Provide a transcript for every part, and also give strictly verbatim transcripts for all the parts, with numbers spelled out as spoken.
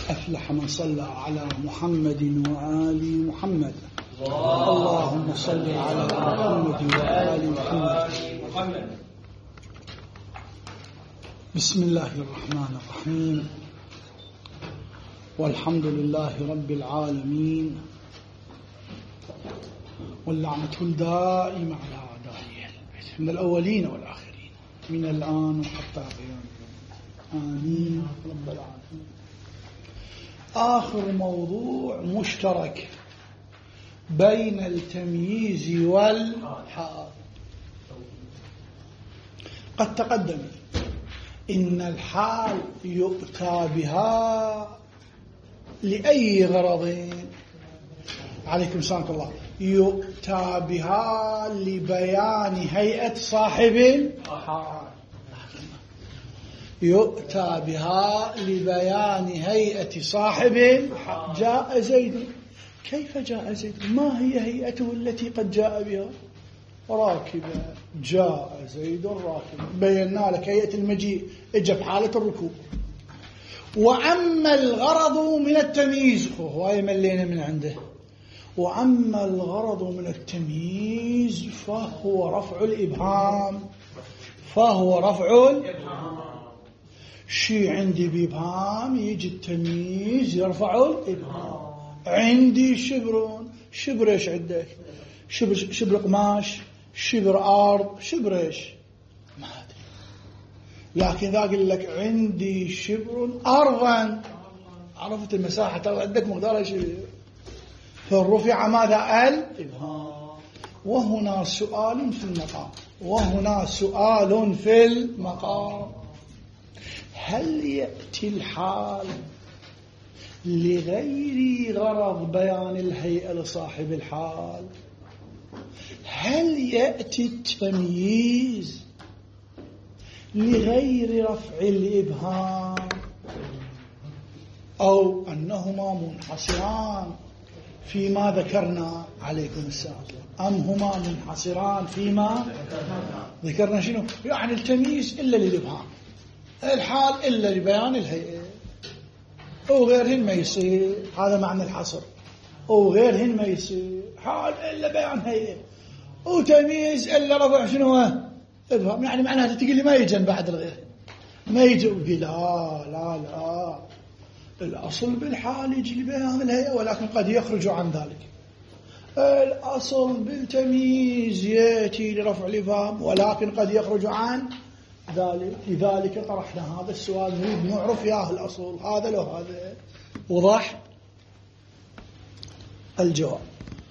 أفلح من صلى على محمد وآل محمد. اللهم صل على محمد وآل محمد. بسم الله الرحمن الرحيم، والحمد لله رب العالمين، واللعنة الدائمة على أعدائه من الأولين والآخرين من الآن وحتى قيام آمين رب العالمين. آخر موضوع مشترك بين التمييز والحال. قد تقدم إن الحال يؤتى بها لأي غرض، عليكم السلام الله، يؤتى بها لبيان هيئة صاحب الحال، يؤتى بها لبيان هيئة صاحب الحال. جاء زيد، كيف جاء زيد؟ ما هي هيئته التي قد جاء بها؟ راكبا. جاء زيد راكبا، بينا لك هيئة المجيء، اجى في حالة الركوب. وأما الغرض من التمييز، هو يملينا من عنده، وأما الغرض من التمييز فهو رفع الإبهام، فهو رفع الإبهام. شي عندي بإبهام يجي التمييز يرفع الإبهام. عندي شبر، شبر ايش عندك؟ شبر شبر قماش، شبر أرض، شبر ايش؟ ما أدري، لكن ذا أقول لك عندي شبر أرضا، عرفت المساحة ترى عندك مقدار شبر، فالرفع ماذا؟ الإبهام. وهنا سؤال في المقام، وهنا سؤال في المقام، هل يأتي الحال لغير غرض بيان الهيئة لصاحب الحال؟ هل يأتي التمييز لغير رفع الإبهام، أو أنهما منحصران فيما ذكرنا؟ عليكم السلام. أم هما منحصران فيما ذكرنا؟ شنو يعني التمييز إلا للإبهام، الحال إلا لبيان الهيئة، وغيرهن ما يصير. هذا معنى الحصر. وغيرهن ما يصير، حال إلا بيان هيئة، وتمييز إلا رفع شنو إبهام. يعني معناها تقول لي ما يجن بعد الغير، ما يجي. لا لا لا، الأصل بالحال يجي لبيان الهيئة، ولكن قد يخرج عن ذلك. الأصل بالتمييز يأتي لرفع الإبهام، ولكن قد يخرج عن ذلك. لذلك طرحنا هذا السؤال، نريد نعرف ياه الأصل هذا لو هذا. وضح الجواب.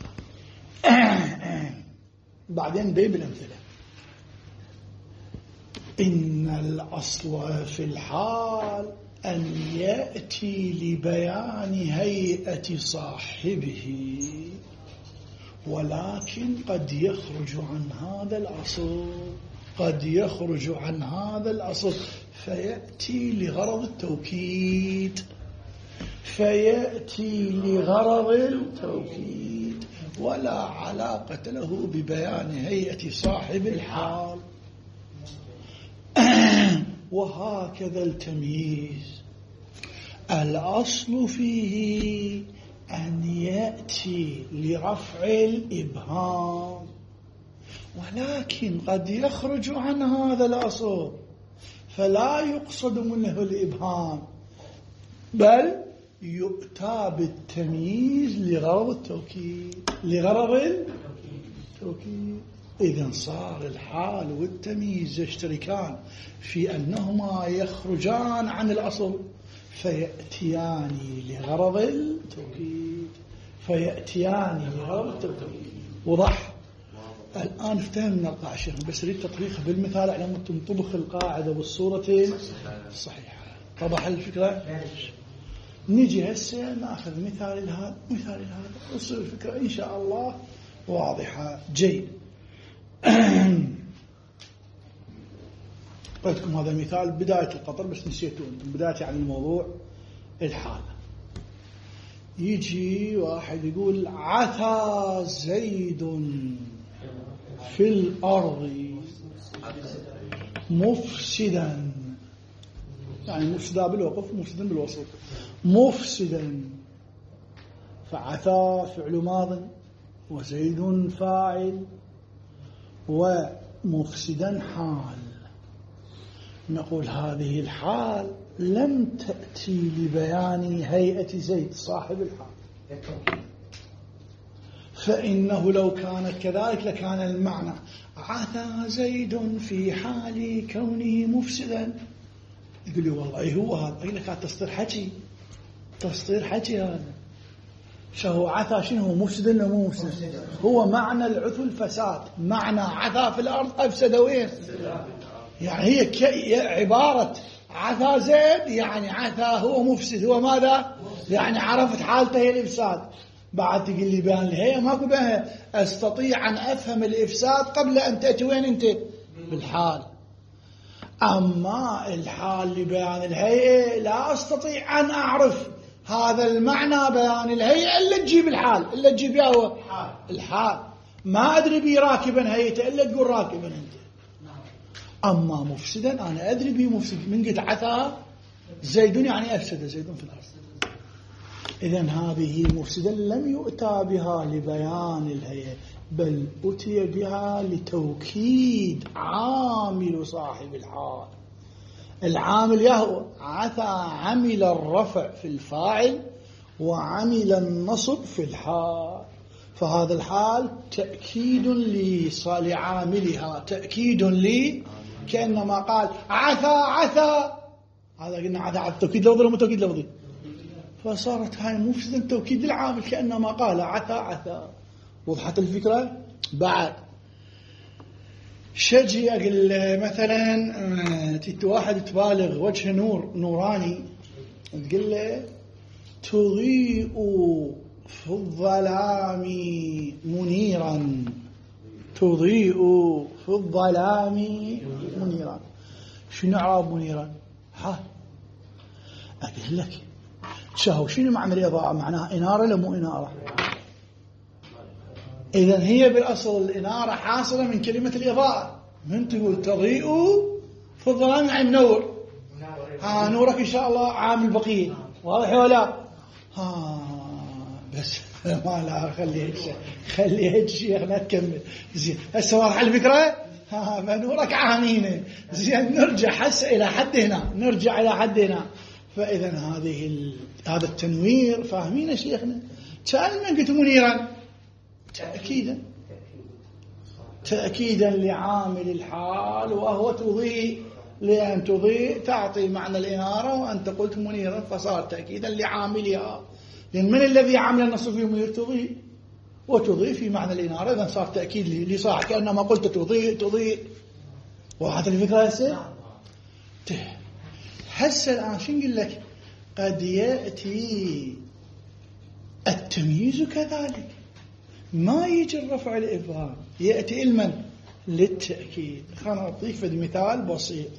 بعدين بيب الأمثلة. إن الأصل في الحال أن يأتي لبيان هيئة صاحبه، ولكن قد يخرج عن هذا الأصل، قد يخرج عن هذا الأصل فيأتي لغرض التوكيد، فيأتي لغرض التوكيد ولا علاقة له ببيان هيئة صاحب الحال. وهكذا التمييز، الأصل فيه أن يأتي لرفع الإبهام، ولكن قد يخرج عن هذا الأصل فلا يقصد منه الإبهام، بل يؤتى بالتمييز لغرض التوكيد، لغرض التوكيد. إذن صار الحال والتمييز يشتركان في أنهما يخرجان عن الأصل فيأتيان لغرض التوكيد، فيأتيان لغرض التوكيد. وضح الآن افتهمنا القاعدة، بس ريد تطبيقها بالمثال على أن تنطبخ القاعدة بالصورة الصحيحة. طبعا الفكرة نجي هسه ناخذ مثال لهذا مثال لهذا، وصل الفكرة إن شاء الله واضحة. جيد. قلتكم هذا المثال بداية القطر، بس نسيتوا بداية يعني الموضوع الحالة. يجي واحد يقول عثى زيد في الأرض مفسدا، يعني مفسدا بالوقف مفسدا بالوسط. مفسدا، فعثى فعل ماض وزيد فاعل ومفسدا حال. نقول هذه الحال لم تأتي لبيان هيئة زيد صاحب الحال، فإنه لو كانت كذلك لكان المعنى عثى زيد في حال كونه مفسدا. يقول لي والله هو هذا، أقول لك هذا تسطير حكي، تسطير حكي هذا. شو عثى شنو هو؟ مفسد ولا مو مفسد؟ هو معنى العثو الفساد، معنى عثى في الأرض أفسد وين؟ يعني هي عبارة عثى زيد يعني عثى هو مفسد، هو ماذا؟ يعني عرفت حالته هي الإفساد. بعد تقول لي بيان الهيئة، ماكو بها أستطيع أن أفهم الإفساد قبل أن تأتي وين أنت؟ بالحال. أما الحال لبيان الهيئة لا أستطيع أن أعرف هذا المعنى بيان الهيئة إلا تجيب الحال، إلا تجيب يا هو الحال. ما أدري بي راكبا هيئته إلا تقول راكبا أنت. أما مفسدا أنا أدري بي مفسد، من قد عثى زيد يعني أفسد زيد في الأرض. إذن هذه مفسدا لم يؤتى بها لبيان الهيئة، بل أتي بها لتوكيد عامل صاحب الحال. العامل يهو عثى عمل الرفع في الفاعل وعمل النصب في الحال، فهذا الحال تأكيد لعاملها، تأكيد لي، كأنما قال عثى عثى، هذا قلنا عثى عثى توكيد لفظي ولا توكيد لفظي؟ فصارت هاي مفسدا توكيد العامل كأنما قال عثى عثى. وضحت الفكرة؟ بعد شجي أقول مثلا تيت واحد تبالغ وجه نور نوراني، تقول له تضيء في الظلام منيرا، تضيء في الظلام منيرا. شنو إعراب منيرا؟ ها أقول لك شهو شنو معنى الإضاءة؟ معناها إنارة ولا مو إنارة؟ إذن هي بالأصل الإنارة حاصلة من كلمة الإضاءة. من تقول تضيء في الظلام يعني منور، ها نورك إن شاء الله عامل بقية، واضح ولا؟ ها بس ما لا خليه خليه شيخنا تكمل زين. هسه واضح الفكرة؟ ها منورك عامينه زين. نرجع هسه إلى حد هنا، نرجع إلى حد هنا. فإذا هذه ال... هذا التنوير فاهمين شيخنا؟ كان من قلت منيرا تأكيدا، تأكيدا لعامل الحال، وهو تضيء، لأن تضيء تعطي معنى الإنارة، وأنت قلت منيرا فصار تأكيدا لعاملها، لأن من الذي عمل النص في منير؟ تضيء، وتضيء في معنى الإنارة، إذا صار تأكيد لصاح كأنما قلت تضيء تضيء. وهذا الفكرة هسه هسه الآن شو نقول لك؟ قد يأتي التمييز كذلك، ما يجي الرفع الإبهام، يأتي المن للتأكيد. خلنا أعطيك فد مثال بسيط.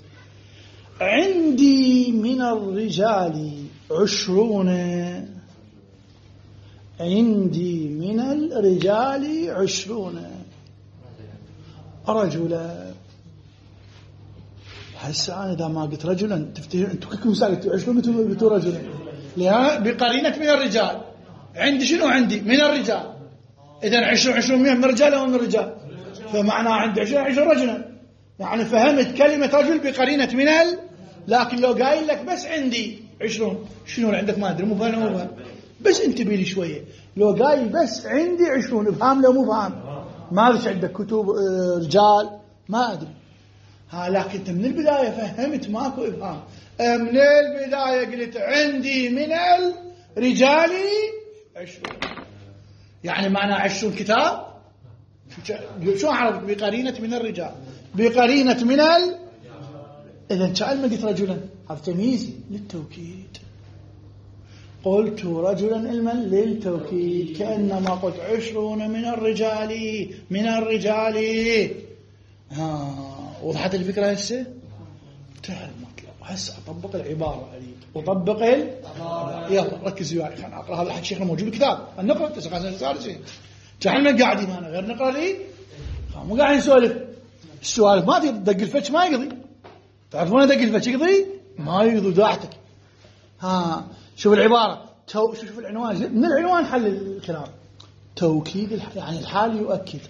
عندي من الرجال عشرون، عندي من الرجال عشرون رجلا. هسه أنا إذا ما قلت رجلا تفتكر أنتم كيف مسألة عشرون قلتوا رجلا؟ لأن بقرينة من الرجال. عندي شنو؟ عندي من الرجال، إذن عشرون عشرون من الرجال أو من الرجال؟ فمعنى عندي عشرون عشرون رجلا، يعني فهمت كلمة رجل بقرينة من ال. لكن لو قايل لك بس عندي عشرون، شنو اللي عندك ما أدري، مو فاهم مو فاهم، بس انتبه لي شوية. لو قايل بس عندي عشرون، افهم لو مو فاهم، ما أدري عندك كتب رجال ما أدري. ها لكن انت من البداية فهمت ماكو إفهام، من البداية قلت عندي من الرجال عشرون، يعني معنى عشرون كتاب. شو عرفت؟ بقرينة من الرجال، بقرينة من ال. إذن شأل ما قلت رجلا هذا تمييز للتوكيد. قلت رجلا علما للتوكيد، كأنما قلت عشرون من الرجال من الرجال. ها وضحت الفكرة هسه؟ انتهى المطلب. هسه أطبق العبارة أريد أطبق ال. يلا ركزوا وياي، خلنا أقرأ هذا الحكي شيخنا موجود بالكتاب، النقرأ تسعة ثالثين. جعلنا قاعدين أنا غير نقرأ لي، مو قاعدين نسولف. السؤال ما تدق الفتش ما يقضي، تعرفون دق الفتش يقضي؟ ما يقضي داعتك. ها شوف العبارة تو... شوف العنوان، من العنوان حل الكلام. توكيد الح... يعني الحال يؤكد،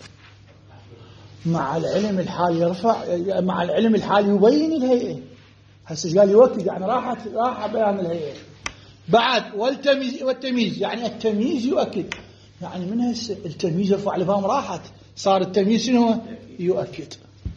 مع العلم الحال يرفع، مع العلم الحال يبين الهيئة. هسه قال يؤكد يعني راحت راح بيان الهيئة. بعد والتمييز، والتمييز يعني التمييز يؤكد، يعني من هسه التمييز يرفع الإبهام راحت، صار التمييز شنو؟ يؤكد.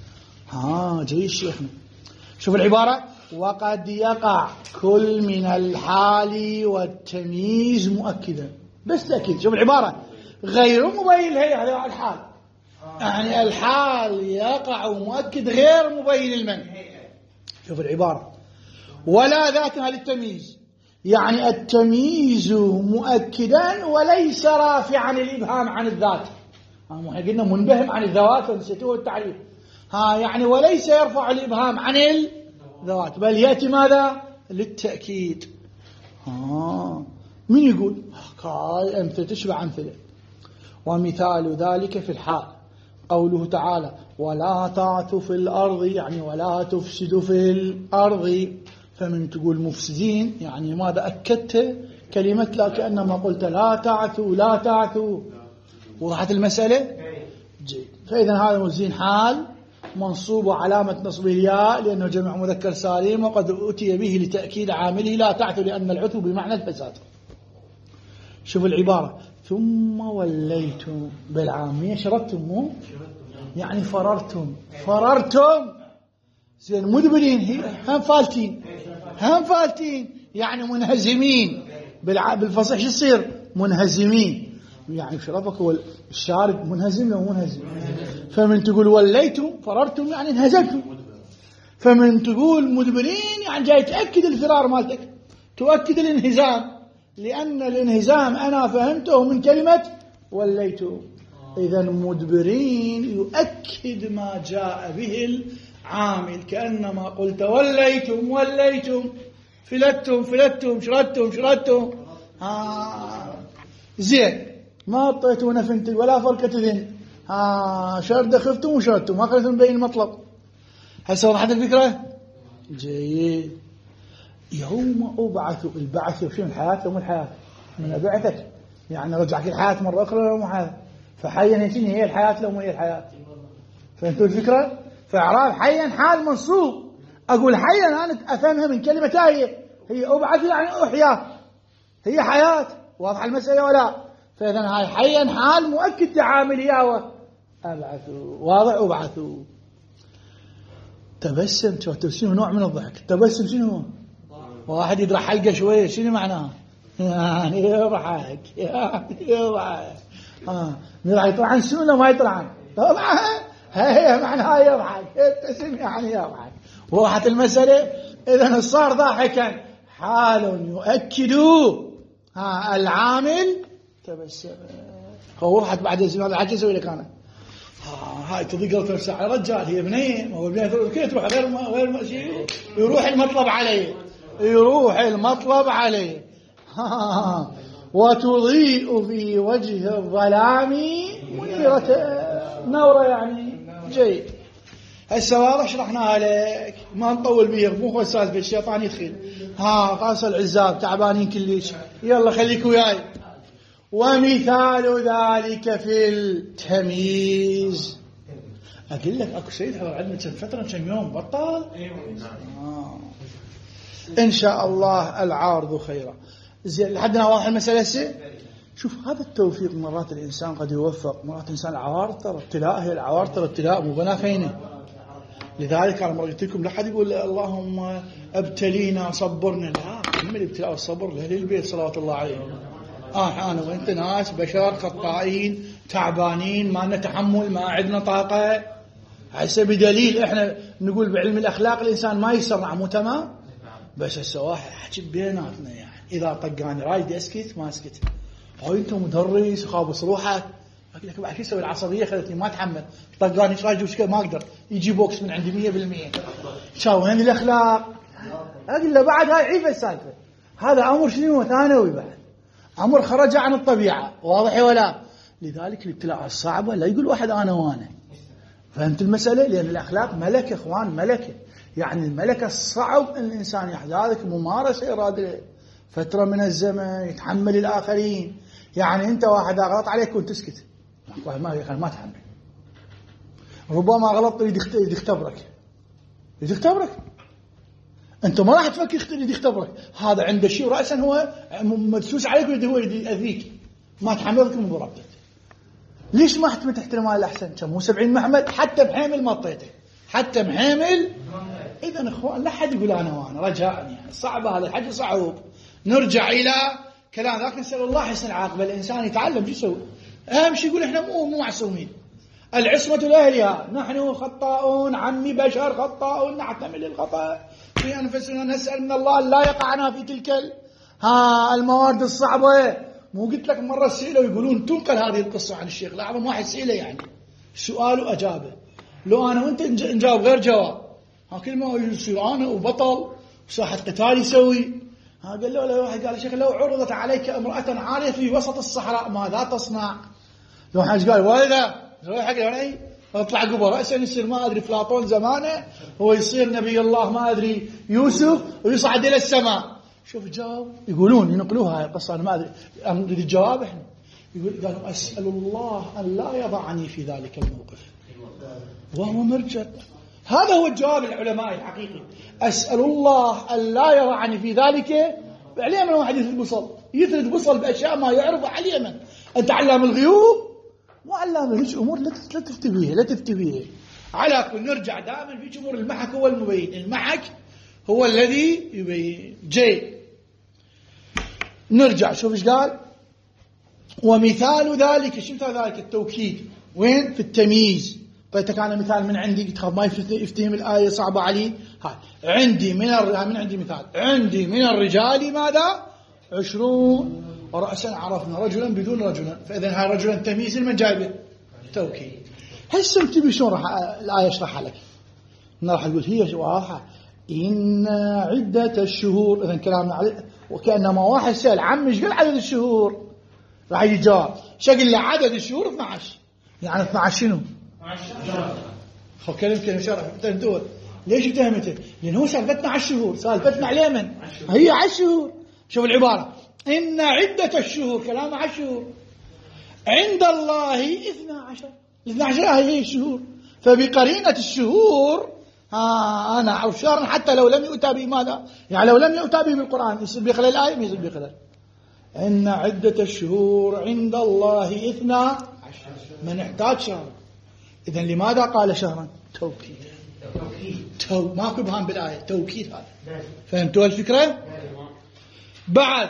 ها جيد شيخنا. شوف العبارة: وقد يقع كل من الحال والتمييز مؤكدا. بس تأكيد. شوف العبارة: غير مبين الهيئة، هذا الحال، يعني الحال يقع مؤكد غير مبين المن. شوف العبارة: ولا ذاتها للتمييز، يعني التمييز مؤكدا وليس رافعا الإبهام عن الذات. ها قلنا منبهم عن الذوات ونسيتوه التعريف. ها يعني وليس يرفع الإبهام عن الذوات، بل يأتي ماذا؟ للتأكيد. ها من يقول؟ قال أمثلة تشبع أمثلة. ومثال ذلك في الحال قوله تعالى: ولا تعثوا في الأرض، يعني ولا تفسدوا في الأرض. فمن تقول مفسدين يعني ماذا أكدت كلمة لا، كأنما قلت لا تعثوا لا تعثوا. وضحت المسألة؟ جيد. فإذا هذا موزين حال منصوب علامة نصب الياء لأنه جمع مذكر سالم، وقد أتي به لتأكيد عامله لا تعثوا لأن العثو بمعنى الفساد. شوف العبارة: ثم وليتم بالعامية شردتم، مو يعني فررتم فررتم زين مدبرين، هي هم فالتين هم فالتين يعني منهزمين. بالفصيح شو يصير؟ منهزمين، يعني شرفك هو الشارب منهزم لو منهزم. فمن تقول وليتم فررتم يعني انهزمتم. فمن تقول مدبرين يعني جاي تأكد الفرار مالتك، تؤكد الانهزام، لأن الانهزام أنا فهمته من كلمة وليتم. إذا مدبرين يؤكد ما جاء به العامل، كأنما قلت وليتم وليتم فلتم فلتم شردتم شردتم. آه زين ما أطيتونا فنتل ولا فركة ذن. آه شرد خفتم وشردتم، ما خلتم بين المطلب. هسه وضحت الفكرة؟ جيد. يوم أبعث، البعث شنو؟ الحياة يوم الحياة، من بعثك يعني رجعك الحياة مرة أخرى يوم الحياة. فحيا شنو هي الحياة لو ما هي الحياة؟ فهمتوا الفكرة؟ فإعراب حيا حال منصوب. أقول حيا أنا أفهمها من كلمة هي هي أبعث يعني أحيا، هي حياة. واضح المسألة ولا؟ فإذا هاي حيا حال مؤكد لعامل ياوه أبعثوا. واضح؟ أبعثوا. تبسم، تبسم نوع من الضحك. تبسم شنو؟ واحد يقرأ حلقة شوية شنو معناها؟ يعني يضحك يعني يضحك. ها يضحك يطلع سنة ما يطلع طبعا هي معناها يضحك. تبسم يعني يضحك. وضحت المسألة؟ إذا صار ضاحكا حال يؤكد ها العامل تبسم. وضحت بعد الزمان. هذا عجز يسوي لك أنا هاي تضيق له ثلاث ساعة رجال. هي بنية هو بنية كيف تروح غير ما غير ما شيء يروح المطلب عليه يروح المطلب عليه. وتضيء في وجه الظلام منيرة نورة يعني. جيد. هسه واضح شرحناها لك ما نطول بيه مو هو السالفة. الشيطان يدخل ها قاص العزاب تعبانين كلش يلا خليك وياي. ومثال ذلك في التمييز. أقول لك أكو شيء حضر عندنا كم فترة كم يوم بطل آه. إن شاء الله العارض خيرا. زين لحدنا واضح المسألة سي. شوف هذا التوفيق مرات الإنسان قد يوفق، مرات الإنسان العوارض ترى ابتلاء، هي العوارض ترى ابتلاء مو بنا فينا. لذلك أنا مرة قلت لكم لا حد يقول اللهم ابتلينا صبرنا، لا من الابتلاء والصبر لأهل البيت صلوات الله عليهم. آه أنا وأنت ناس بشر خطائين تعبانين ما نتحمل ما عندنا طاقة. هسه بدليل إحنا نقول بعلم الأخلاق الإنسان ما يسرع مو تمام، بس هسه واحد حكي بيناتنا يعني إذا طقاني رايد أسكت ما أسكت. هاي أنت مدرس خابص روحك. أقول لك بعد شو يسوي العصبية خلتني ما أتحمل طقاني إيش رايد وش ما أقدر يجي بوكس من عندي مية بالمية. شاو هني الأخلاق. أقول له بعد هاي عيب السالفة. هذا أمر شنو ثانوي بعد أمر خرج عن الطبيعة. واضح ولا؟ لذلك الابتلاء الصعبة لا يقول واحد أنا وأنا. فهمت المسألة؟ لأن الأخلاق ملكة إخوان، ملكة يعني الملكة الصعب أن الإنسان يحتاج ممارسة إرادة. فترة من الزمن يتحمل الآخرين. يعني أنت واحد غلط عليك كنت تسكت، واحد ما ما تحمل. ربما غلط يريد يختبرك، يريد يختبرك أنت ما راح تفكر يريد يختبرك. هذا عنده شيء رأسا هو مدسوس عليك ويريد هو يأذيك، ما تحملك من بربتك. ليش ما احتمل تحترم على الأحسن؟ كم هو سبعين محمد حتى بحامل ما طيته، حتى بحامل. إذا إخوان لا حد يقول أنا وأنا رجاء، يعني صعب هذا الحج صعب. نرجع إلى كلام ذاك، نسأل الله حسن العاقبة. الإنسان يتعلم شو يسوي. أهم شيء يقول إحنا مو مو معصومين، العصمة لأهلها، نحن خطاؤون، عمي بشر خطاؤون، نحتمل الخطأ في أنفسنا، نسأل من الله لا يقعنا في تلك ها الموارد الصعبة. مو قلت لك مرة سئلوا يقولون تنقل هذه القصة عن الشيخ الأعظم، واحد سئله يعني سؤال وأجابه، لو أنا وأنت نجاوب غير جواب ها كل ما يصير أنا وبطل وساحة قتال يسوي. ها قال له لو واحد قال شيخ لو عرضت عليك امرأة عارية في وسط الصحراء ماذا تصنع؟ لو واحد قال والده روح حق علي اطلع قبه رأسا يصير ما أدري أفلاطون زمانه، هو يصير نبي الله ما أدري يوسف ويصعد إلى السماء. شوف جاوب، يقولون ينقلوها هاي القصة أنا ما أدري نريد الجواب إحنا. يقول قالوا أسأل الله أن لا يضعني في ذلك الموقف وهو مرجع. هذا هو الجواب العلماء الحقيقي، أسأل الله أن لا يضعني في ذلك. عليه من واحد يثرد بصل، يثرد بصل بأشياء ما يعرف عليه من أنت علام الغيوب، مو علام هيك أمور لا تفتي بيها لا تفتي بيها. على كل نرجع دائما في أمور المحك هو المبين، المحك هو الذي يبين. جيد نرجع شوف ايش قال. ومثال ذلك، شو مثال ذلك؟ التوكيد وين؟ في التمييز. طيب كان مثال من عندي تخاف ما يفتهم الآية صعبة علي. هاي عندي من الر... من عندي مثال، عندي من الرجال ماذا؟ عشرون ورأسا عرفنا رجلا بدون رجلا، فإذا هاي رجلا تمييز من جايبه توكيد. هسه انت شلون راح الآية اشرحها لك؟ أنا راح أقول هي واضحة، إن عدة الشهور. إذا كلامنا عليه وكأنما واحد سأل عم ايش قال عدد الشهور، راح يجي جواب شكل له عدد الشهور اثنا عشر. يعني اثنا عشر شنو؟ خو كلمة كلمة شرح تنتور. ليش اتهمته؟ لأن هو سالفتنا على الشهور، سالفتنا على اليمن هي على الشهور. شوف العبارة، إن عدة الشهور كلام على الشهور عند الله اثنا عشر. اثنا عشر هي الشهور، فبقرينة الشهور ها أنا أعرف شهرا حتى لو لم يؤتى به ماذا؟ يعني لو لم يؤتى به بالقرآن يصير بخلال الآية ما يصير بخلال. إن عدة الشهور عند الله اثنا من احتاج شهر. إذن لماذا قال شهرا؟ توكيد. تو ماكو ابهام بالآية، توكيد هذا. فهمتوا الفكرة؟ بعد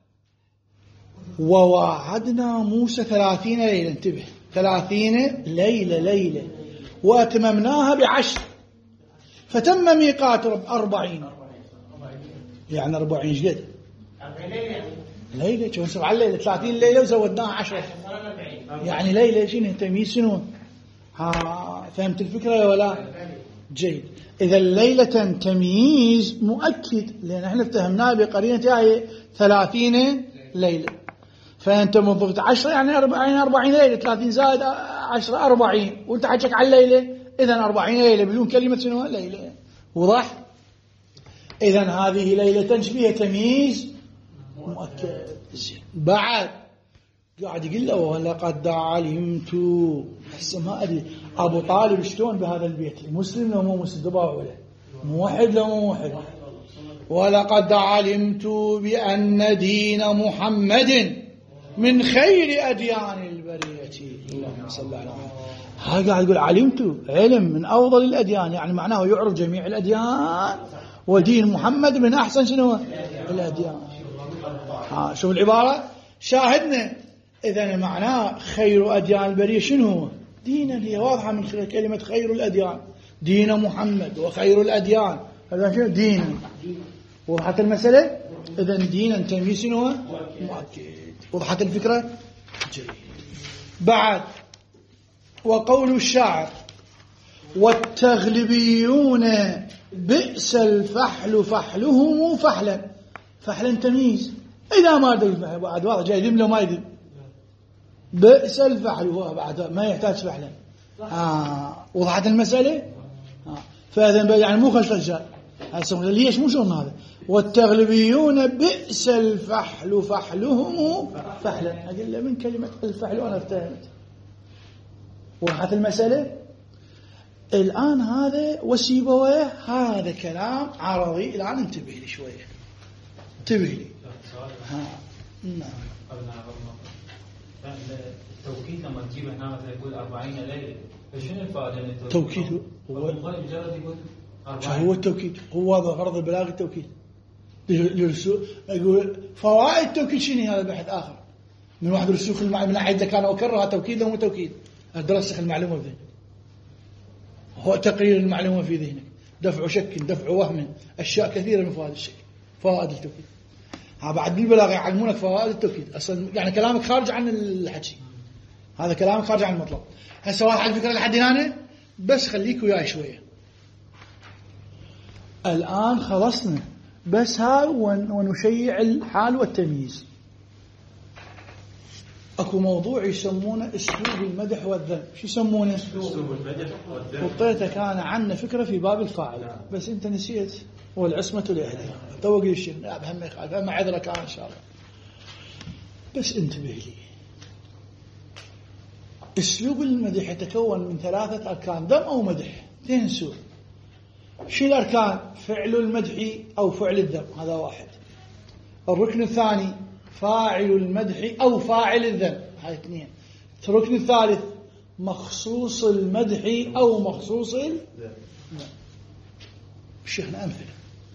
وواعدنا موسى ثلاثين ليلة، انتبه ثلاثين ليلة ليلة وأتممناها بعشر فتم ميقات رب أربعين. يعني أربعين ايش قد؟ ليلة شو نسمع على الليلة ثلاثين ليلة وزودناها عشرة، يعني ليلة شنو تمييز شنو؟ ها فهمت الفكرة ولا؟ جيد. إذا الليلة تمييز مؤكد لأن احنا افتهمناه بقرينة آية ثلاثين ليلة، فأنت منضبط عشرة يعني أربعين أربعين ليلة، ثلاثين زائد عشرة أربعين، وأنت حجك على الليلة إذن أربعين ليلة بدون كلمة شنو ليلة. وضح؟ إذن هذه ليلة فيها تمييز مؤكد. بعد قاعد يقول له ولقد علمت، هسه ما أدري أبو طالب شلون بهذا البيت، مسلم لو مو مسلم دبا ولا موحد لو مو موحد. ولقد علمت بأن دين محمد من خير أديان البرية. اللهم صل على محمد. هاي قاعد يقول علمت علم من أفضل الأديان، يعني معناه يعرف جميع الأديان ودين محمد من أحسن شنو الأديان. ها شوف العبارة شاهدنا. إذا معناه خير أديان البرية شنو هو؟ دينا. هي واضحة من خلال كلمة خير الأديان، دين محمد وخير الأديان هذا شنو دين. وضحت المسألة؟ إذا دينا تمييز شنو مؤكد. وضحت الفكرة؟ جيد. بعد وقول الشاعر والتغلبيون بئس الفحل فحلهم فحلا. فحلا تمييز إذا ما أدري الفحل بعد واضح جاي يدم له ما يدم. بئس الفحل هو بعد ما يحتاج فحلا. آه. وضحت المسألة؟ آه. فإذا يعني مو خلف الرجال ليش مو شلون هذا؟ والتغلبيون بئس الفحل فحلهم فحلا. أقل من كلمة الفحل وأنا ارتهمت. وراحت المسألة. الآن هذا وسيبويه هذا كلام عرضي. الآن انتبه لي شوية، انتبه لي. ها نعم. التوكيد لما تجيب هنا مثلا يقول أربعين ليلة، فشنو الفائدة من التوكيد؟ توكيد هو مجرد يقول هو التوكيد، هو هذا غرض البلاغ التوكيد. يقول فوائد التوكيد شنو؟ هذا بحث آخر من واحد رسوخ المعلومة. من أحد كان أكررها توكيد لو مو توكيد، أدرسخ المعلومة في ذهنك، هو تقرير المعلومة في ذهنك، دفع شك، دفع وهم، أشياء كثيرة من فوائد الشك، فوائد التوكيد. ها بعد بالبلاغ يعلمونك فوائد التوكيد. أصلا يعني كلامك خارج عن الحكي، هذا كلامك خارج عن المطلب. هسه واحد الفكرة لحد هنا بس، خليك وياي شوية. الآن خلصنا بس هاي ونشيع الحال والتمييز. اكو موضوع يسمونه اسلوب المدح والذم. شو يسمونه؟ اسلوب المدح والذم. وطيتك انا عنه فكره في باب الفاعل بس انت نسيت. والعصمه لاهلها. توق لي الشيء لا بهم يخالف، اما عذرك ان شاء الله. بس انتبه لي. اسلوب المدح يتكون من ثلاثه اركان: ذم او مدح. اثنين سور. شو الاركان؟ فعل المدح او فعل الذم، هذا واحد. الركن الثاني فاعل المدح أو فاعل الذم، هاي اثنين. الركن الثالث مخصوص المدح أو مخصوص الذم. شيخنا أمثلة: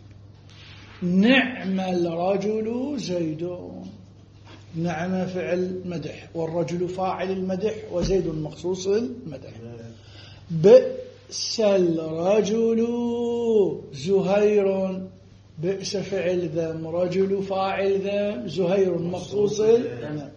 نعم الرجل زيد، نعم فعل مدح، والرجل فاعل المدح، وزيد مخصوص المدح. بئس الرجل زهير، بئس فعل ذم، رجل فاعل ذم، زهير مخصوص ذم.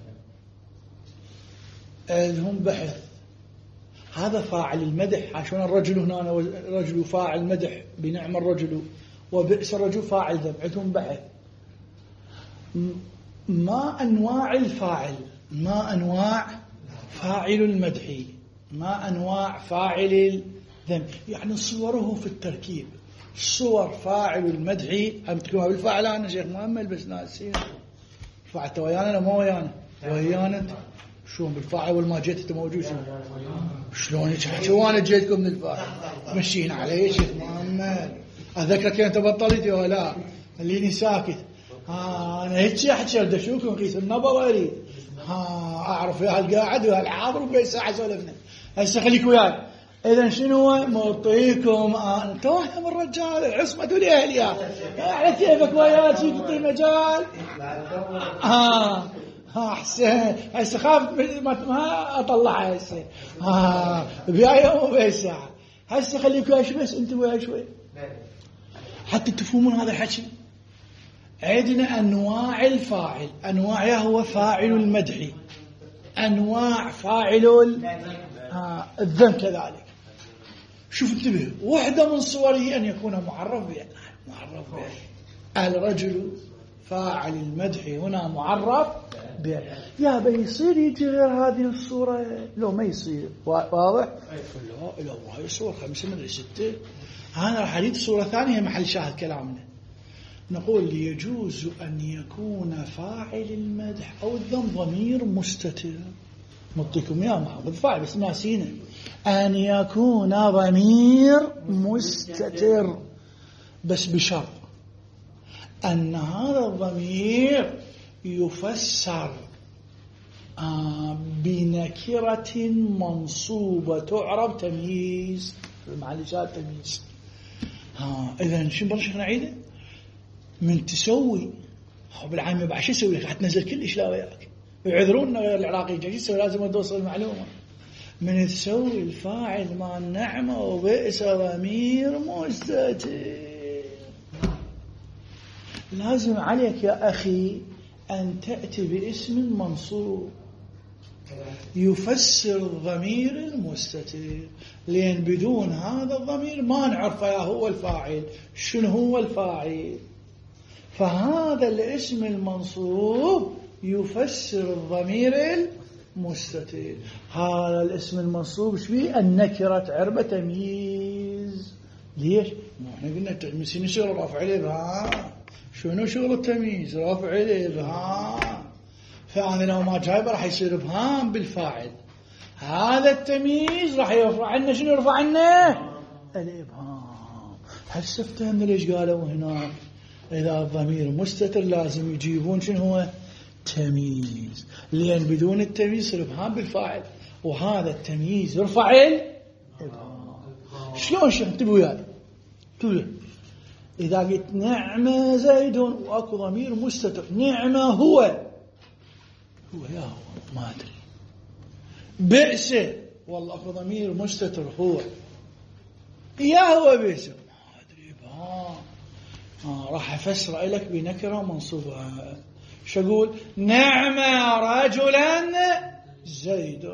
لهم بحث. هذا فاعل المدح، عشان الرجل هنا رجل فاعل مدح بنعم الرجل، وبئس الرجل فاعل ذم. عندهم بحث ما أنواع الفاعل، ما أنواع فاعل المدح، ما أنواع فاعل الذم، يعني صوره في التركيب. صور فاعل المدح هم تكلمها بالفاعل. أنا شيخ مؤمل بس ناسين فاعل ويانا ما ويانا ويانا شلون بالفاعل والما جيت انت موجود شلون شو انا جيتكم من الفاعل مشين علي شيخ مؤمل. اذكرك انت بطلت ولا لا؟ خليني ساكت. ها انا هيك احكي اريد اشوفكم قيس النبر اريد ها اعرف يا القاعد ويا الحاضر وبين ساعه سولفنا. هسه خليك وياي. إذا شنو معطيكم أنا توهم الرجال العصمة لأهلها على كيفك وياك تعطي مجال. ها ها حسين هسه خاف ما أطلعها هسه ها بيا يوم وبيا ساعة. هسه خليك وياي شوي بس أنت وياي شوي حتى تفهمون هذا الحكي. عندنا أنواع الفاعل، أنواع هو فاعل المدح، أنواع فاعل الذم كذلك. شوف انتبه، واحدة من صوره أن يكون معرف به، معرف به. الرجل فاعل المدح هنا معرف به. يا بيصير يجي غير هذه الصورة؟ لو ما يصير. واضح؟ لا لا هاي الصورة خمسة مدري ستة. أنا راح أريد صورة ثانية محل شاهد كلامنا. نقول يجوز أن يكون فاعل المدح أو الذم ضمير مستتر. نعطيكم يا محمد فاعل بس ناسينه. أن يكون ضمير مستتر بس بشرط أن هذا الضمير يفسر بنكرة منصوبة تعرب تمييز. المعالجات تمييز. ها إذا شو برشك نعيده؟ من تسوي بالعامة بعد شو يسوي؟ راح تنزل كل إشي لا وياك. يعذرون غير العراقي جيس لازم توصل المعلومة. من تسوي الفاعل مع النعمة وبئس ضمير مستتر. لازم عليك يا أخي أن تأتي باسم منصوب يفسر الضمير المستتر، لأن بدون هذا الضمير ما نعرف يا هو الفاعل شنو هو الفاعل. فهذا الاسم المنصوب يفسر الضمير المستتر. هذا الاسم المنصوب شبيه؟ النكرة عربة تمييز. ليش؟ احنا قلنا التمييز شنو رفع الإبهام، شنو شغل التمييز؟ رفع الإبهام. فأنا لو ما جايبه راح يصير إبهام بالفاعل، هذا التمييز راح يرفع لنا شنو؟ يرفع لنا الإبهام. هسه افتهمنا ليش قالوا هناك إذا الضمير مستتر لازم يجيبون شنو هو؟ تمييز، لأن بدون التمييز يصير إبهام بالفاعل، وهذا التمييز يرفع الإبهام. شلون شو؟ انتبهوا وياي. إذا قلت نعم زيد وأكو ضمير مستتر، نعم هو هو يا هو ما أدري، بئس والله أكو ضمير مستتر هو يا هو بئس ما أدري بها. آه راح أفسر لك بنكرة منصوبة. شو أقول؟ نعم رجلا زيد،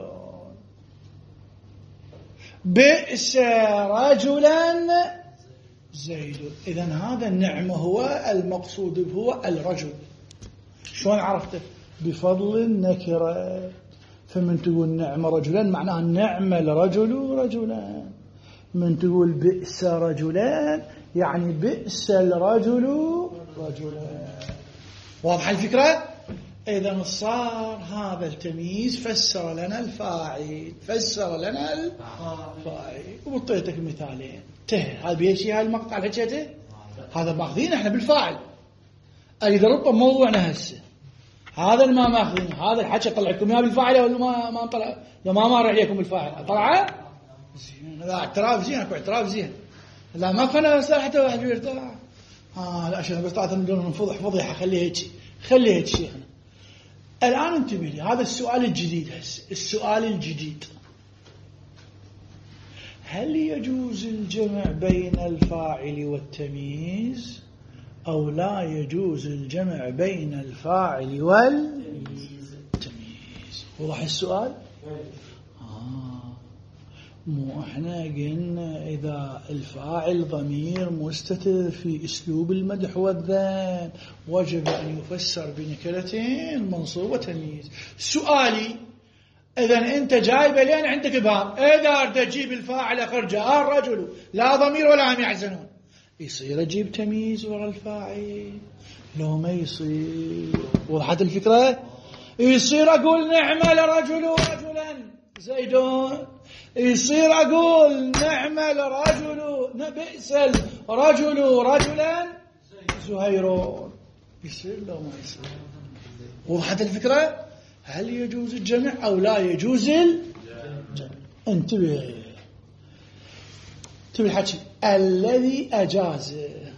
بئس رجلا زيد. إذن هذا النعمة هو المقصود هو الرجل. شلون عرفته؟ بفضل النكرة. فمن تقول نعم رجلا معناها نعم الرجل رجلا، من تقول بئس رجلان يعني بئس الرجل رجلا. واضح الفكرة؟ إذن صار هذا التمييز فسر لنا الفاعل، فسر لنا الفاعل. وبطيتك مثالين. ته هذا بيشي هاي المقطع اللي حكيته هذا ماخذين احنا بالفاعل. اذا ربط موضوعنا هسه هذا اللي ما ماخذين، هذا الحكي طلع لكم اياه بالفاعل ولا ما ما طلع؟ لو ما مر عليكم بالفاعل طلع زين. لا اعتراف زين، اكو اعتراف زين. لا ما كنا حتى واحد يرتاح. اه لا عشان بس طلعت من دون فضح فضيحه. خليه هيك، خليه هيك شيخنا. الان انتبه لي، هذا السؤال الجديد هسه، السؤال الجديد: هل يجوز الجمع بين الفاعل والتمييز أو لا يجوز الجمع بين الفاعل والتمييز؟ وضح السؤال؟ آه. مو احنا قلنا إذا الفاعل ضمير مستتر في أسلوب المدح والذم وجب أن يفسر بنكرتين منصوب وتمييز. سؤالي: إذن أنت جايبه لين عندك إبهام، إذا أردت تجيب الفاعل آخر جاء الرجل لا ضمير ولا هم يحزنون، يصير أجيب تمييز وراء الفاعل؟ لو ما يصير. وضحت الفكرة؟ يصير أقول نعم لرجل رجلا زيدون، يصير أقول نعم لرجل بئس الرجل رجلا زهيرون. يصير لو ما يصير. وضحت الفكرة؟ هل يجوز الجمع أو لا يجوز الجمع؟ انتبه انتبه الحكي. الذي أجاز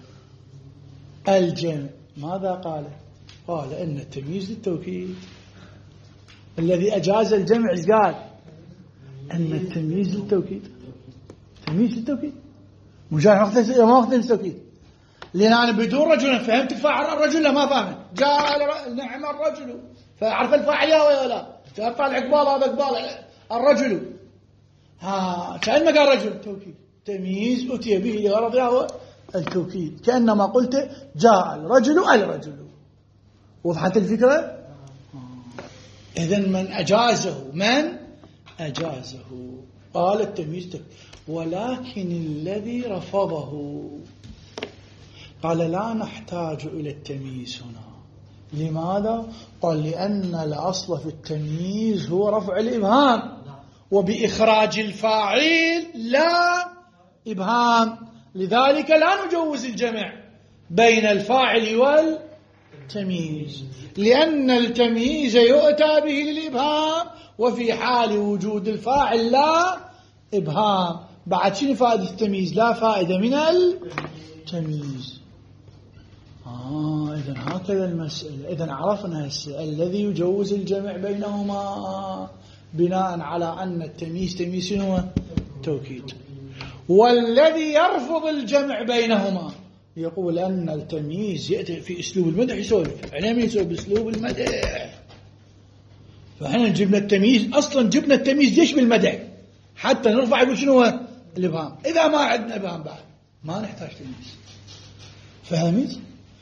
الجمع ماذا قال؟ قال إن التمييز للتوكيد. الذي أجاز الجمع إيش قال؟ أن التمييز للتوكيد. تمييز للتوكيد مجال ما أخذ للتوكيد. لأن أنا بدون رجل فهمت الفاعل الرجل ما فهمت. جاء نعم الرجل فعرف الفاعل يا ولا لا؟ طالع قبال هذا قبال الرجل. ها كأن ما قال رجل توكيد. تمييز أتي به لغرض هو التوكيد، كأنما قلت جاء الرجل الرجل. وضحت الفكرة؟ إذن من أجازه من أجازه قال التمييز توكيد. ولكن الذي رفضه قال لا نحتاج إلى التمييز هنا. لماذا؟ قال لأن الأصل في التمييز هو رفع الإبهام، وبإخراج الفاعل لا إبهام، لذلك لا نجوز الجمع بين الفاعل والتمييز، لأن التمييز يؤتى به للإبهام، وفي حال وجود الفاعل لا إبهام. بعد شنو فائدة التمييز؟ لا فائدة من التمييز. آه إذن هكذا المسألة. إذن عرفنا هسه الذي يجوز الجمع بينهما بناء على أن التمييز تمييز هو توكيد، والذي يرفض الجمع بينهما يقول أن التمييز يأتي في أسلوب المدح. يسولف علم يسولف بأسلوب المدح. فإحنا جبنا التمييز، أصلا جبنا التمييز ليش بالمدح؟ حتى نرفع يقول شنو هو الإبهام. إذا ما عندنا إبهام بعد ما نحتاج تمييز. فهمت؟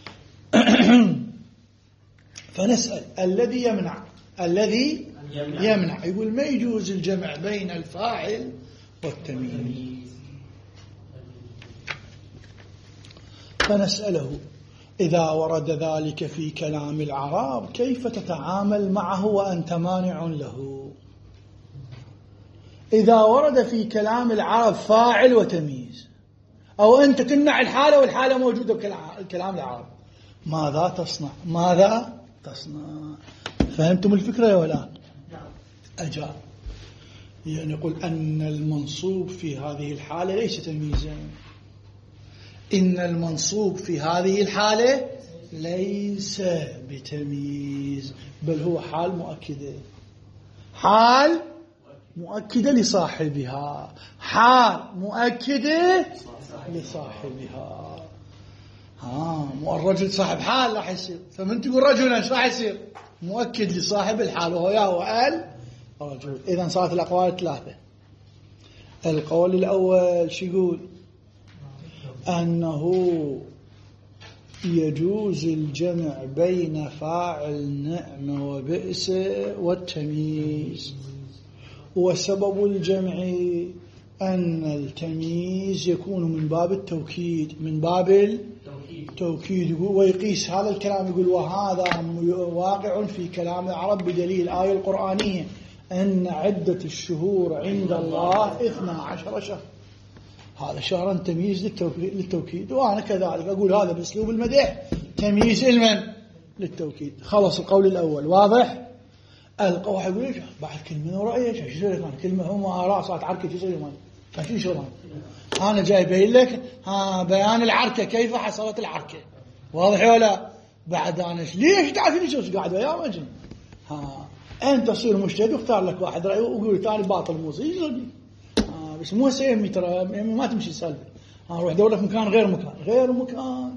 فنسأل الذي يمنع، الذي يمنع. يمنع يقول ما يجوز الجمع بين الفاعل والتمييز. فنسأله إذا ورد ذلك في كلام العرب كيف تتعامل معه وأنت مانع له؟ إذا ورد في كلام العرب فاعل وتمييز، أو أنت تمنع الحالة والحالة موجودة بكلام العرب، ماذا تصنع؟ ماذا تصنع؟ فهمتم الفكرة يا ولا؟ أجاب يعني يقول أن المنصوب في هذه الحالة ليس تمييزا، إن المنصوب في هذه الحالة ليس بتمييز، بل هو حال مؤكدة، حال مؤكدة لصاحبها، حال مؤكدة لصاحبها. ها مو الرجل صاحب حال راح يصير، فمن تقول رجلا ايش راح يصير؟ مؤكد لصاحب الحال وهو يا وقال رجل. إذا صارت الأقوال ثلاثة. القول الأول شو يقول؟ أنه يجوز الجمع بين فاعل نعم وبئس والتمييز، وسبب الجمع أن التمييز يكون من باب التوكيد، من باب التوكيد. ويقيس هذا الكلام يقول وهذا واقع في كلام العرب بدليل الآية القرآنية أن عدة الشهور عند الله اثنا عشر شهر. هذا شهرا تمييز للتوكيد، وأنا كذلك أقول هذا بأسلوب المدح تمييز علما للتوكيد. خلص القول الأول واضح. القواعد يقول إيش بعد كلمة ورأيه إيش يصير كمان كلمة هم آراء صارت عركة يصير كمان فشو شو أنا جاي بين لك ها بيان العركة كيف حصلت العركة واضح ولا؟ بعد أنا ليش تعرفين شو قاعد وياه مجن ها أنت تصير مجتهد واختار لك واحد رأيه وقول ثاني باطل موصي ها بس مو سيمي ترى ما تمشي سالفة ها روح دور لك مكان غير مكان غير مكان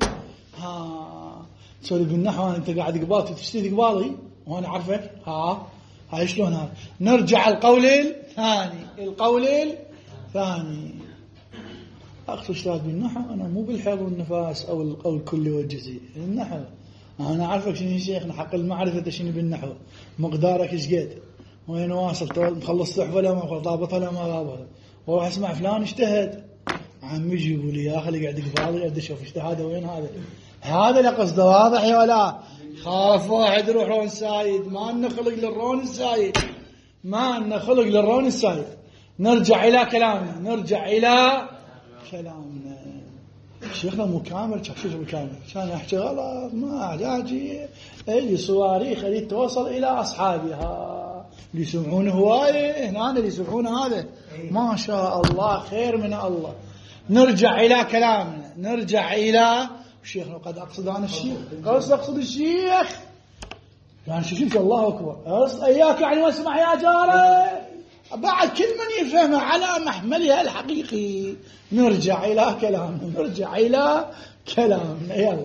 ها تسوي بالنحو أنت قاعد قبالتي تشتري قبالي وأنا عارفك ها هاي شلون هذا. نرجع القول الثاني. القول الثاني أقصد أستاذ بالنحو أنا مو بالحظ والنفاس أو القول الكلي والجزئي. النحو أنا عارفك شنو شيخنا حق المعرفة شنو بالنحو مقدارك إيش قد وين واصل مخلص تحفة ولا ما ضابطها ولا ما ضابطها وراح أسمع فلان اجتهد عم يجي يقول لي يا أخي اللي قاعد قبالي أبدأ أشوف اجتهاده وين هذا هذا اللي قصده واضح ولا؟ خاف واحد يروح رون سايد ما نخلق للرون السايد ما نخلق للرون السايد. نرجع إلى كلامنا نرجع إلى كلامنا. شيخنا مكامل شو شو مكامل كان أحكي غلط ما أحتاجي اللي صواريخ اللي توصل إلى أصحابها اللي يسمعون هواية هنا اللي يسمعون هذا ما شاء الله خير من الله. نرجع إلى كلامنا نرجع إلى الشيخ قد أقصد أنا الشيخ قصد أقصد الشيخ يعني شوف الله أكبر أصد إياك يعني واسمع يا جاري بعد كل من يفهمه على محملها الحقيقي. نرجع إلى كلامنا نرجع إلى كلامنا. يلا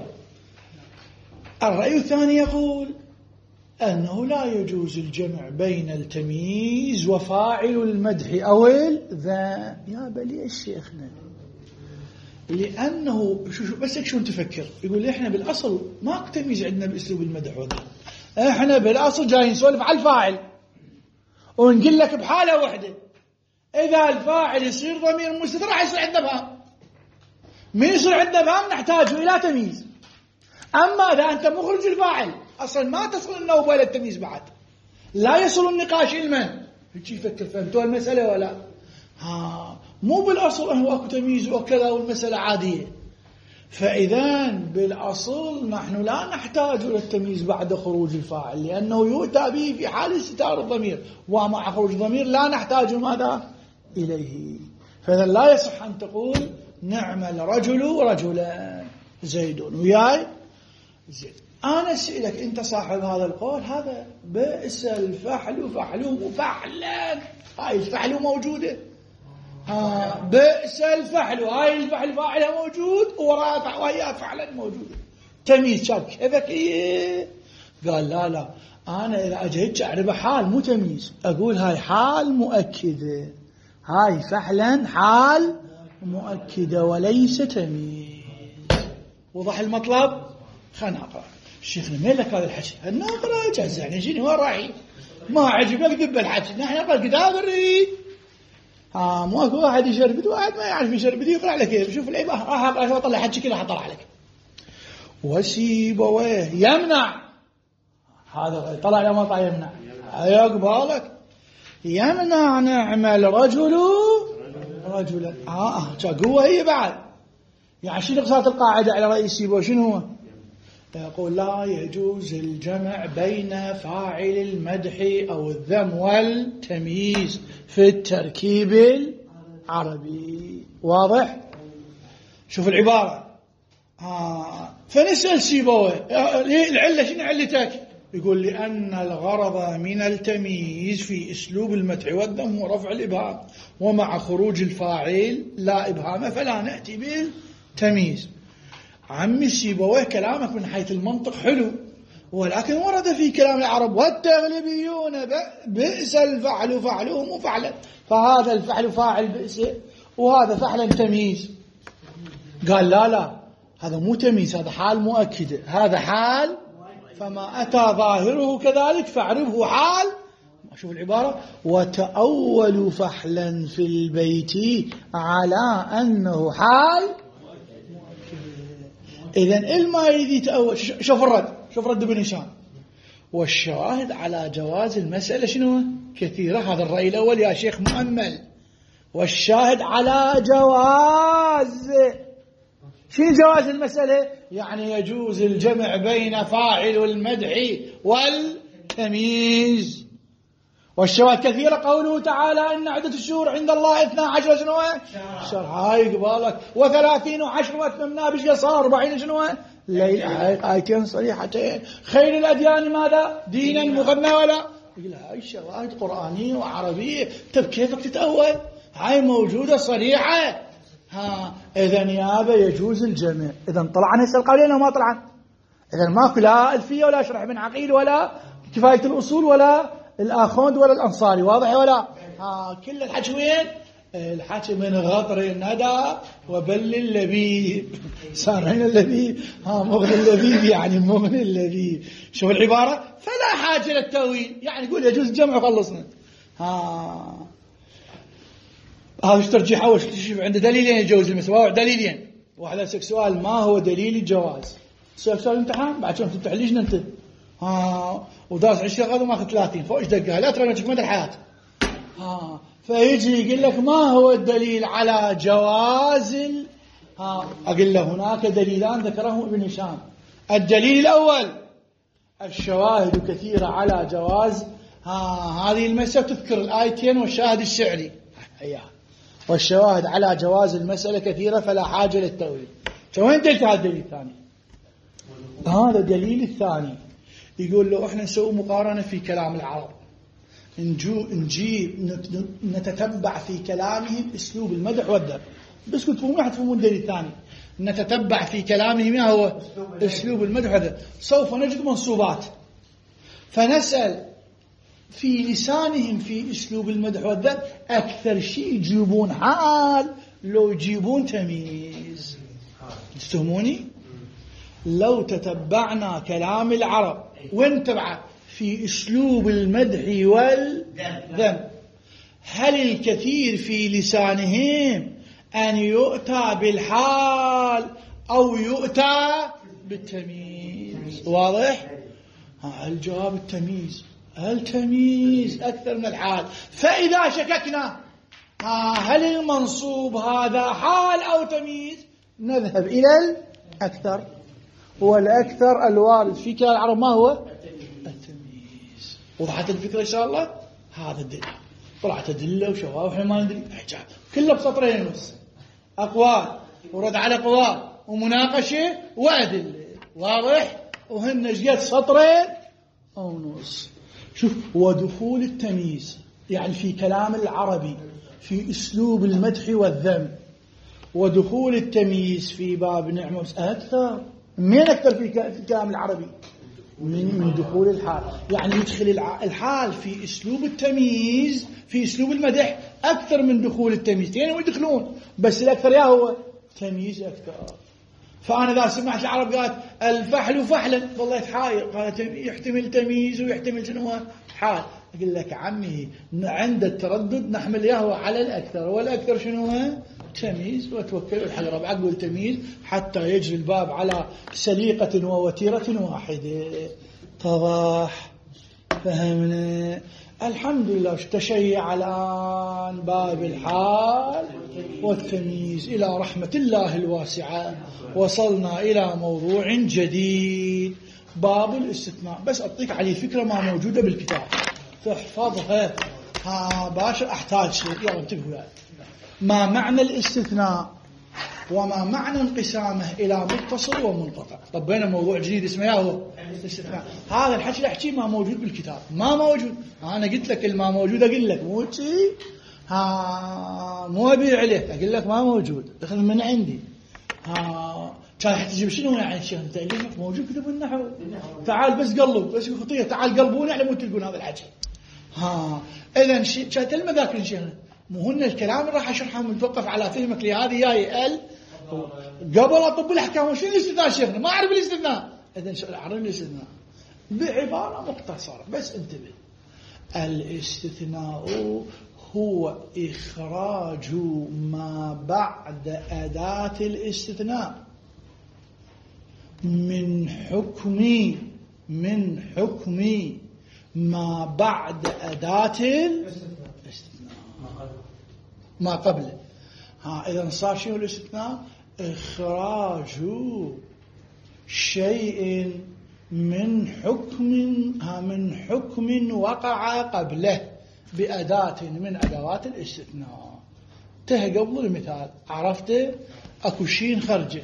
الرأي الثاني يقول أنه لا يجوز الجمع بين التمييز وفاعل المدح أو الذا. يا بلي الشيخنا لأنه شو شو بس شو تفكر يقول إحنا بالأصل ما تمييز عندنا بأسلوب المدح وذا إحنا بالأصل جايين نسولف على الفاعل ونقول لك بحالة واحدة إذا الفاعل يصير ضمير مستتر راح يصير عندنا بهام من يصير عندنا بهام نحتاج إلى تمييز. أما إذا أنت مخرج الفاعل أصلا ما تصل النوبة إلى التمييز بعد لا يصل النقاش إلما هيك يفكر. فهمتوا المسألة ولا؟ ها مو بالأصل أنه أكو تمييز وكذا والمسألة عادية. فإذا بالأصل نحن لا نحتاج إلى التمييز بعد خروج الفاعل لأنه يؤتى به في حال استتار الضمير ومع خروج الضمير لا نحتاج ماذا إليه. فإذا لا يصح أن تقول نعم الرجل رجلا زيد وياي زيد. أنا أسألك أنت صاحب هذا القول هذا بئس الفعل فعله فعلا هاي الفعل موجودة ها بئس الفعل هاي الفعل فاعلها موجود وراء وهي فعلا موجودة تمييز شاب كيفك إيه؟ قال لا لا أنا إذا أجيت أعرف حال مو تمييز أقول هاي حال مؤكدة هاي فعلا حال مؤكدة وليس تمييز. وضح المطلب؟ خلنا نقرأ. الشيخنا مين لك هذا الحكي؟ الناقرأ جاز يعني شنو هو راعي ما عجبك دب الحكي نحن نقرأ كتاب الريد ها مو اكو واحد يشربد واحد ما يعرف يشربد يقرأ لك كيف شوف العبارة راح اقرأ واطلع حكي كله حطلع لك وسيبويه يمنع، هذا طلع لما طلع يمنع يقبالك يمنع نعمل رجل رجلا. آه آه قوة هي بعد. يعني شنو صارت القاعدة على رأي سيبويه؟ شنو هو؟ يقول لا يجوز الجمع بين فاعل المدح أو الذم والتمييز في التركيب العربي. واضح؟ شوف العبارة. آه. فنسأل سيبويه العلة شنو علتك؟ يقول لأن الغرض من التمييز في أسلوب المدح والذم هو رفع الإبهام، ومع خروج الفاعل لا إبهام فلا نأتي بالتمييز. عمي سيبويه كلامك من حيث المنطق حلو، ولكن ورد في كلام العرب والتغلبيون بئس الفعل فعلهم فعلا، فهذا الفعل فاعل بئس وهذا فعلا تمييز. قال لا لا هذا مو تمييز، هذا حال مؤكدة، هذا حال فما أتى ظاهره كذلك فاعربه حال. شوف العبارة وتأول فحلا في البيت على أنه حال. إذن إلما يريد يتأول. شوف الرد، شوف رد ابن هشام. والشواهد على جواز المسألة شنو كثيرة. هذا الرأي الأول يا شيخ مؤمل. والشاهد على جواز، شنو جواز المسألة؟ يعني يجوز الجمع بين فاعل المدح والتمييز. والشواهد كثيرة قوله تعالى إن عدة الشهور عند الله اثنا عشر شنو شهر، هاي قبالك وثلاثين وعشر واتممنا بش صار أربعين شنو ليل. آيتين صريحتين. خير الأديان ماذا؟ دينا مثنى ولا يقول هاي الشواهد قرآنية وعربية. طب كيفك تتأول؟ هاي موجودة صريحة. ها إذن يابا يجوز الجمع. إذن طلعا هسه القولين وما طلعا. إذن ماكو لا ألفية ولا شرح بن عقيل ولا كفاية الأصول ولا الآخوند ولا الأنصاري. واضح ولا؟ ها كل الحكي وين؟ الحكي من غطر الندى وبل اللبيب. صار هنا اللبيب. ها مغني اللبيب يعني مغني اللبيب. شوف العبارة. فلا حاجة للتأويل. يعني يقول يجوز الجمع وخلصنا. ها هذا ايش ترجيح أول شيء عنده دليلين يجوز المسألة. دليلين. واحد يسألك سؤال ما هو دليل الجواز؟ سؤال سؤال امتحان بعد شلون تفتح ليش انت؟ ها وداس عشرين غدا ماخذ ثلاثين فوق ايش دقها لا ترى نفسك مدى الحياة. ها فيجي يقول لك ما هو الدليل على جواز ال... ها اقول له هناك دليلان ذكرهم ابن هشام. الدليل الأول الشواهد كثيرة على جواز ها هذه المسألة. تذكر الآيتين والشاهد الشعري اياه. والشواهد على جواز المسألة كثيرة فلا حاجة للتأويل. وين دلت هذا الدليل الثاني؟ هذا الدليل الثاني يقول له احنا نسوي مقارنة في كلام العرب، نجو نجيب نتتبع في كلامهم اسلوب المدح والذم. بس كنت تفهمون واحد تفهمون الدليل الثاني. نتتبع في كلامهم ما هو اسلوب المدح والذم. سوف نجد منصوبات فنسأل في لسانهم في اسلوب المدح والذم اكثر شيء يجيبون حال لو يجيبون تمييز. تفهموني؟ لو تتبعنا كلام العرب وين تبعه في اسلوب المدح والذم هل الكثير في لسانهم ان يؤتى بالحال او يؤتى بالتمييز؟ واضح؟ الجواب التمييز. التمييز أكثر من الحال. فإذا شككنا هل المنصوب هذا حال أو تمييز نذهب إلى الأكثر. والأكثر الوارد في كلام العرب ما هو؟ التمييز. وضحت الفكرة إن شاء الله؟ هذا الدليل. طلعت أدلة وشواهد وإحنا ما ندري كله بسطرين ونص. أقوال ورد على أقوال ومناقشة وأدلة. واضح؟ وهن جيت سطرين أو نص. شوف ودخول التمييز يعني في كلام العربي في أسلوب المدح والذم، ودخول التمييز في باب نعمة أكثر. من أكثر في الكلام العربي؟ من من دخول الحال. يعني يدخل الحال في أسلوب التمييز في أسلوب المدح أكثر من دخول التمييز. يعني يدخلون بس الأكثر يا هو تمييز أكثر. فأنا إذا سمعت العرب قالت الفحل فحلا والله يتحاير، قالت يحتمل تمييز ويحتمل شنو حال. أقول لك عمي عند التردد نحمل يهوى على الأكثر، والأكثر شنو هو؟ تمييز. وتوكل الحق ربع أقول تمييز حتى يجري الباب على سليقة ووتيرة واحدة. طباح فهمنا. الحمد لله. تشيع الآن باب الحال والتمييز إلى رحمة الله الواسعة. وصلنا إلى موضوع جديد، باب الاستثناء. بس أعطيك عليه فكرة ما موجودة بالكتاب تحفظها. ها باشا أحتاج شيء. يلا انتبهوا. ما معنى الاستثناء وما معنى انقسامه إلى متصل ومنقطع. طب بين موضوع جديد اسمه هو الاستثناء. هذا الحكي اللي أحكيه ما موجود بالكتاب، ما موجود. أنا قلت لك الما موجود أقول لك مو شيء ها مو أبيع عليه أقول لك ما موجود، دخل من عندي. ها كان حتى تجيب شنو يعني الشيخ تأليفك موجود كتب النحو. تعال بس قلب بس خطية، تعال قلبونا على مو تلقون هذا الحكي. ها إذا شيء كانت المذاكر شيخنا مو هن الكلام اللي راح أشرحه متوقف على فهمك لهذه جاي ال قبل أطب الأحكام. وشو الاستثناء شيخنا؟ ما أعرف الاستثناء. إذن أعرف الاستثناء بعبارة مختصرة بس انتبه. الاستثناء هو إخراج ما بعد أداة الاستثناء من حكم من حكم ما بعد أداة الاستثناء ما قبله. ها إذا صار شنو الاستثناء؟ إخراج شيء من حكم من حكم وقع قبله بأداة من أدوات الاستثناء. ته قبل المثال عرفته أكو شيء خرجه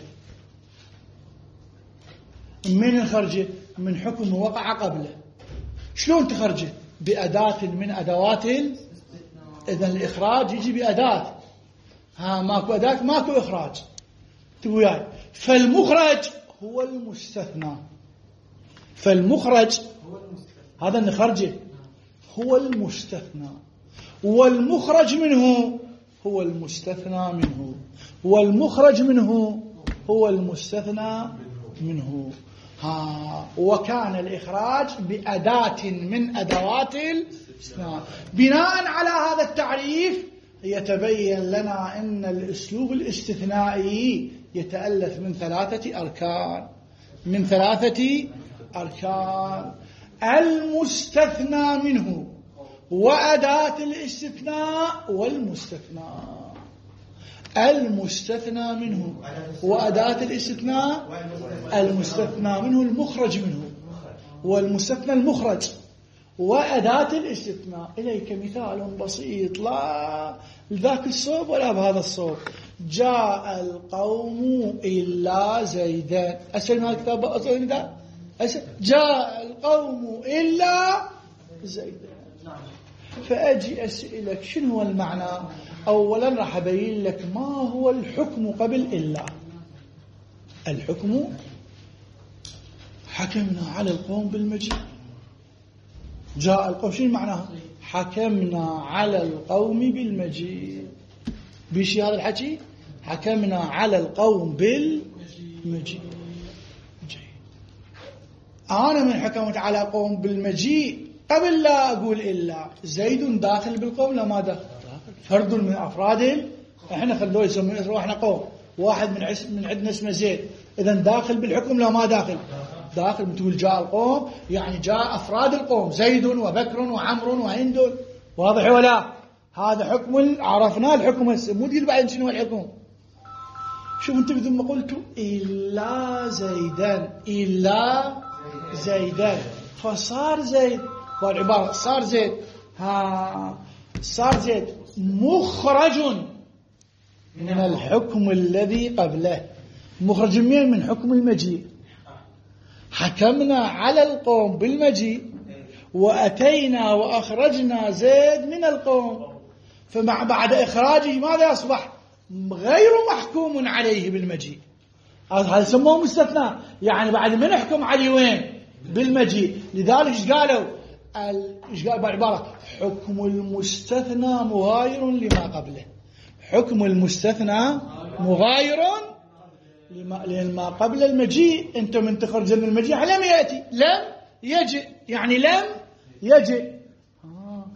من خرجه من حكم وقع قبله. شلون تخرجه؟ بأداة من أدوات. إذن الإخراج يجي بأداة. ها ماكو أداة ماكو إخراج. تقول فالمخرج هو المستثنى. فالمخرج هذا اللي خرجه هو المستثنى، والمخرج منه هو المستثنى منه، والمخرج منه هو المستثنى منه. ها وكان الإخراج بأداة من أدوات الاستثناء. بناء على هذا التعريف يتبين لنا أن الأسلوب الاستثنائي يتألف من ثلاثة أركان من ثلاثة أركان المستثنى منه وأداة الاستثناء والمستثنى. المستثنى منه وأداة الاستثناء، المستثنى منه المخرج منه والمستثنى المخرج وأداة الاستثناء. إليك مثال بسيط لا ذاك الصوب ولا بهذا الصوب. جاء القوم إلا زيدا. أسأل ما كتاب أصلا ده أسأل جاء القوم إلا زيدا. فأجي أسألك شنو هو المعنى؟ أولا راح أبين لك ما هو الحكم قبل إلا. الحكم حكمنا على القوم بالمجيء. جاء القوم شنو معناها؟ حكمنا على القوم بالمجيء. بيشي هذا الحكي حكمنا على القوم بالمجيء. أنا من حكمت على قوم بالمجيء قبل لا أقول إلا. زيد داخل بالقوم لا ما داخل؟ فرد من أفراد إحنا خلوه يسمون اسمه إحنا قوم واحد من عس من عندنا اسمه زيد. إذا داخل بالحكم لا ما داخل؟ داخل. بتقول جاء القوم يعني جاء أفراد القوم زيد وبكر وعمر وهند. واضح ولا؟ هذا حكم عرفناه الحكم هسه. مو تقول بعدين شنو الحكم. شوف انت بدون ما قلت إلا زيدا إلا زيدا فصار زيد. والعبارة صار زيد ها صار زيد مخرج من الحكم الذي قبله. مخرج من من حكم المجيء. حكمنا على القوم بالمجيء وأتينا وأخرجنا زيد من القوم. فمع بعد إخراجه ماذا أصبح؟ غير محكوم عليه بالمجيء. هذا يسموه مستثنى. يعني بعد ما نحكم عليه وين؟ بالمجيء. لذلك ايش قالوا؟ ايش قال بعبارة حكم المستثنى مغاير لما قبله. حكم المستثنى مغاير لما, لما قبل المجيء. انت من تخرج من المجيء لم يأتي لم يجئ يعني لم يجئ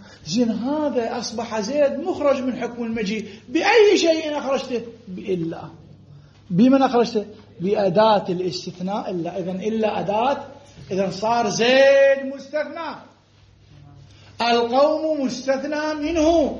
زين هذا أصبح زيد مخرج من حكم المجيء بأي شيء أخرجته؟ بإلا. بمن أخرجته؟ بأداة الاستثناء إلا. إذن إلا أداة، إذن صار زيد مستثنى، القوم مستثنى منه،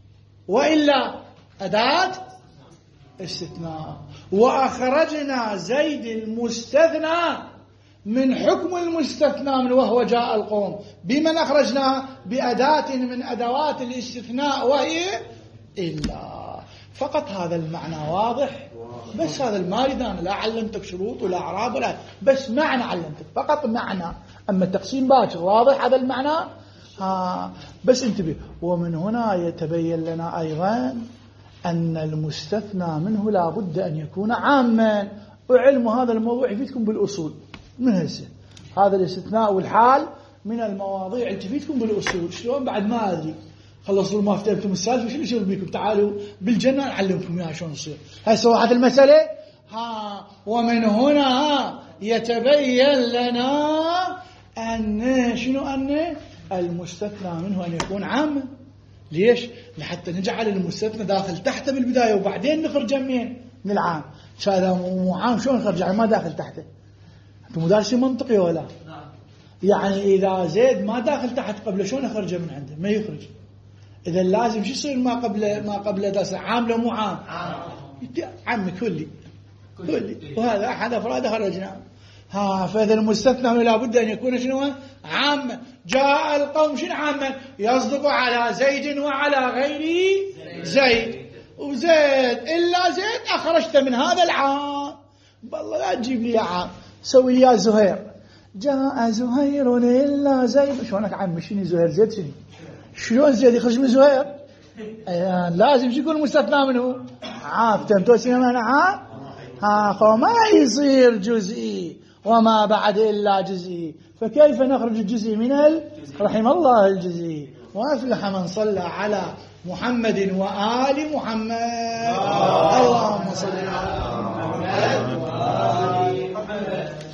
وإلا أداة استثناء. وأخرجنا زيد المستثنى من حكم المستثنى منه وهو جاء القوم. بمن أخرجنا؟ بأداة من أدوات الاستثناء وهي إلا. فقط هذا المعنى واضح، بس هذا المارد أنا لا علمتك شروط ولا أعراب ولا، بس معنى علمتك فقط معنى. أما التقسيم باكر واضح هذا المعنى. ها بس انتبه. ومن هنا يتبين لنا أيضا أن المستثنى منه لا بد أن يكون عاما. وعلم هذا الموضوع يفيدكم بالأصول من هسه. هذا الاستثناء والحال من المواضيع اللي تفيدكم بالأصول. شلون بعد ما أدري، خلصوا ما افتهمتم السالفة شو يصير بيكم؟ تعالوا بالجنة نعلمكم يا شلون يصير. هاي سواحة المسألة. ها ومن هنا يتبين لنا أن شنو أن المستثنى منه أن يكون عاما. ليش؟ لحتى نجعل المستثنى داخل تحته بالبداية وبعدين نخرج منين؟ من العام. فإذا مو عام شلون نخرج؟ يعني ما داخل تحته. أنتم مدارسين منطقي ولا؟ يعني إذا زيد ما داخل تحت قبل شلون أخرجه من عنده؟ ما يخرج. إذا لازم شو يصير ما قبل ما قبل داس عام لو مو عام؟ عام كلي كلي. وهذا أحد أفراد خرجنا. ها فإذا المستثنى لا بد أن يكون شنو؟ عاما. جاء القوم شنو عاما؟ يصدق على زيد وعلى غير زيد. وزيد إلا زيد أخرجت من هذا العام. بالله لا تجيب لي عام. سوي لي يا زهير. جاء زهير إلا زيد. شلونك عم شنو زهير زيد شنو؟ شلون زيد يخرج من زهير؟ أيان لازم شو يكون مستثنى منه؟ عام. تنتوسين أنا عام. ها فما يصير جزئي وما بعد إلا جزئي. فكيف نخرج الجزئي من ال رحم الله الجزئي. وأفلح من صلى على محمد وآل محمد. اللهم صل